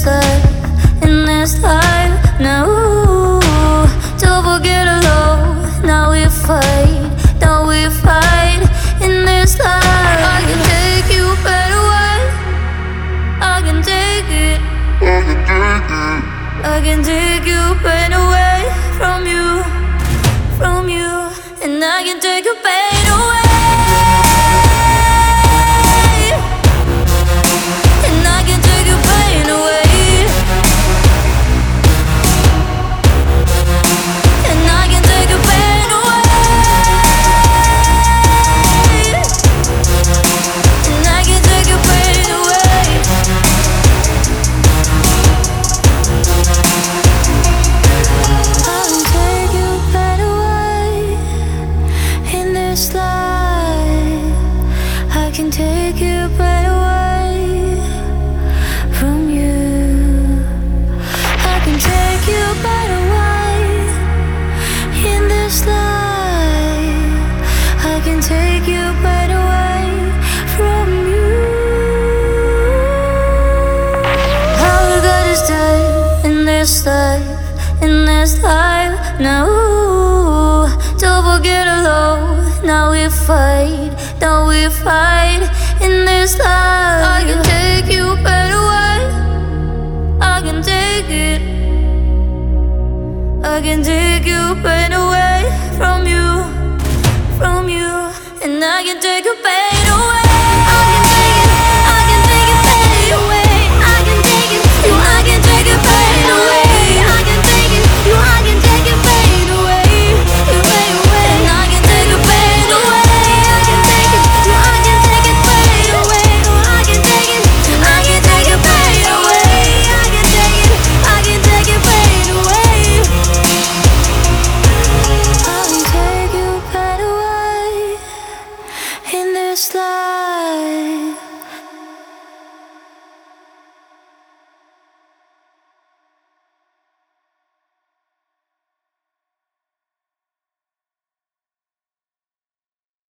life, in this life. Now, don't forget alone. Now we fight, now we fight in this life. I can take you better away. I can take it. I can take you pain away from you, and I can take your pain away. And I can take your pain away. And I can take your pain away. And I can take your pain away. I can take your pain away in this life. I can take your pain away from you. I can take your pain away in this life. I can take your pain away from you. All we got is time in this life, in this life. Now, don't forget alone. Now we fight, now we fight in this life. I can take you better away. I can take it. I can take you pain away from you, and I can take your pain